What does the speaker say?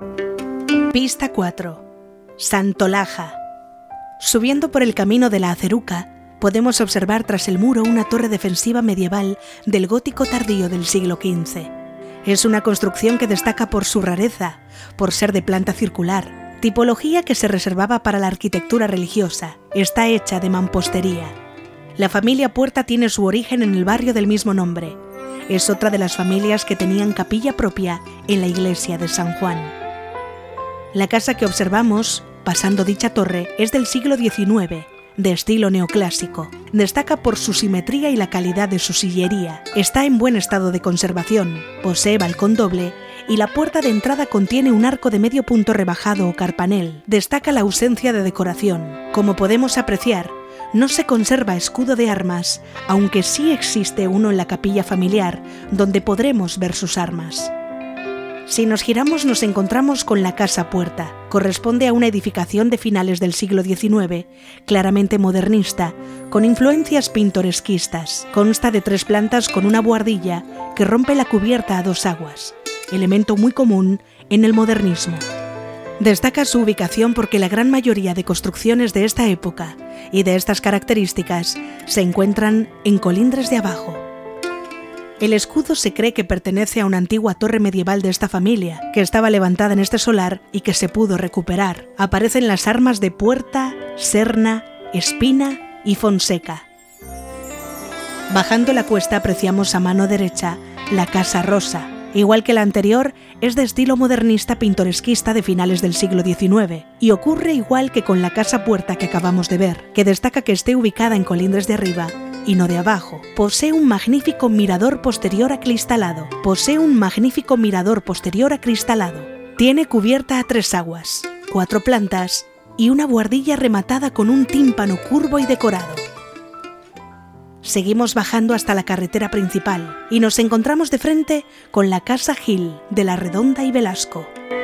Pista 4. Santolaja. Subiendo por el camino de la Aceruca, podemos observar tras el muro una torre defensiva medieval del gótico tardío del siglo XV. Es una construcción que destaca por su rareza, por ser de planta circular, tipología que se reservaba para la arquitectura religiosa. Está hecha de mampostería. La familia Puerta tiene su origen en el barrio del mismo nombre. Es otra de las familias que tenían capilla propia en la iglesia de San Juan. La casa que observamos, pasando dicha torre, es del siglo XIX, de estilo neoclásico. Destaca por su simetría y la calidad de su sillería. Está en buen estado de conservación, posee balcón doble y la puerta de entrada contiene un arco de medio punto rebajado o carpanel. Destaca la ausencia de decoración. Como podemos apreciar, no se conserva escudo de armas, aunque sí existe uno en la capilla familiar, donde podremos ver sus armas. Si nos giramos nos encontramos con la Casa Puerta. Corresponde a una edificación de finales del siglo XIX, claramente modernista, con influencias pintoresquistas. Consta de 3 plantas con una buhardilla que rompe la cubierta a 2 aguas, elemento muy común en el modernismo. Destaca su ubicación porque la gran mayoría de construcciones de esta época y de estas características se encuentran en colindres de abajo. El escudo se cree que pertenece a una antigua torre medieval de esta familia, que estaba levantada en este solar y que se pudo recuperar. Aparecen las armas de Puerta, Serna, Espina y Fonseca. Bajando la cuesta apreciamos a mano derecha la Casa Rosa. Igual que la anterior, es de estilo modernista pintoresquista de finales del siglo XIX, y ocurre igual que con la Casa Puerta que acabamos de ver, que destaca que esté ubicada en colindres de arriba y no de abajo. Posee un magnífico mirador posterior acristalado. Tiene cubierta a 3 aguas, 4 plantas y una buhardilla rematada con un tímpano curvo y decorado. Seguimos bajando hasta la carretera principal y nos encontramos de frente con la Casa Gil de la Redonda y Velasco.